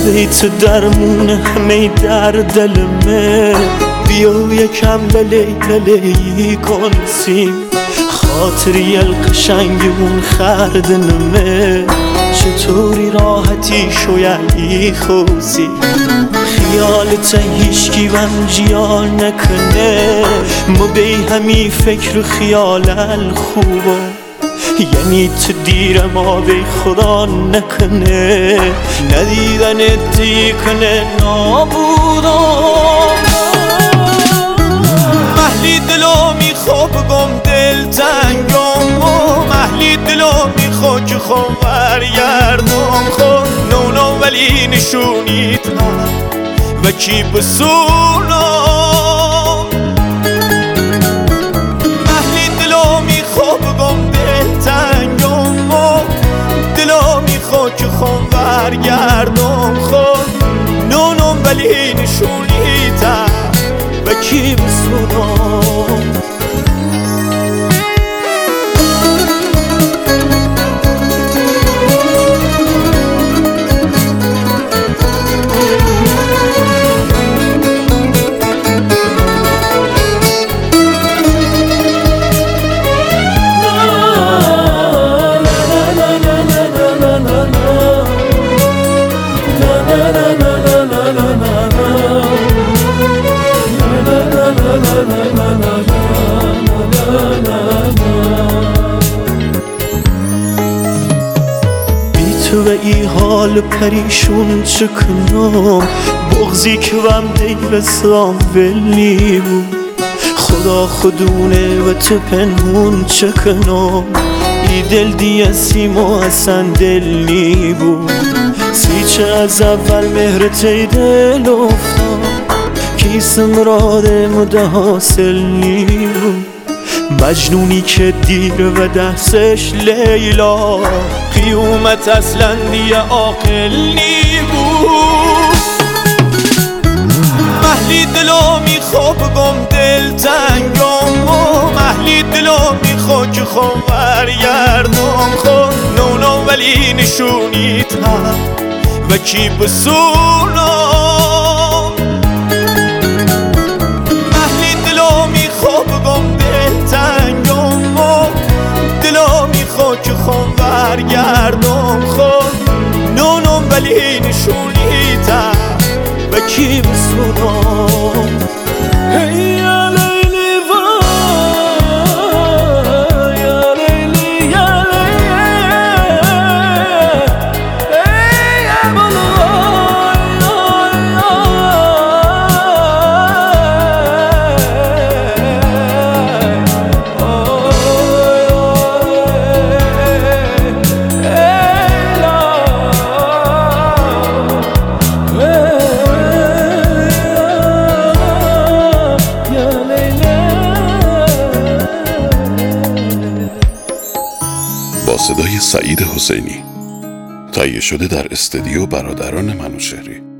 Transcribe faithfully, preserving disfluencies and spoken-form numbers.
بیت درمون همه در دلمه، بیا یکم للی للی کنسیم خاطری القشنگمون خردنمه، چطوری راحتی شویی خوزی خیالت هیچکی من جیان نکنه، ما بی همی فکر خیال الخوبا، یعنی تو دیر ما بی خدا نکنه، ندیدن دی کنه نابودم. محلی دلو میخوا بگم دل تنگم و محلی دلو میخوا که خون برگردم خون نونو ولی نشونیت هم و کی بسونم. محلی دلو میخوا بگم دل تنگم و دلو میخوا که خون برگردم خون نونو ولی نشونیت هم و کی بسونم. تو به ای حال پریشون چکنم، بغزی که وم دی بسام ولی بود خدا خودونه و تو پنهون چکنم، ای دل دیه سیما اصلا دلی بود سیچه از اول مهرت ای دل افتاد کیسم راده مده حاصل نی بود، مجنونی که دیر و دستش لیلا قیومت اصلا دیگه عاقل نی بود. محلی دلو میخوا بگم دل تنگم و محلی دلو میخوا که خون برگردم خون نونو ولی نشونیت هم و کی بسونم. محلی دلو میخوا بگم دل تنگم و دلو میخوا که خون برگردم خون نونم ولی نشونیت هم و کی بسونم. هی یا لیلی وای یا لیلی یا لیلی ای با صدای سعید حسینی تهیه شده در استودیو برادران منوچهری.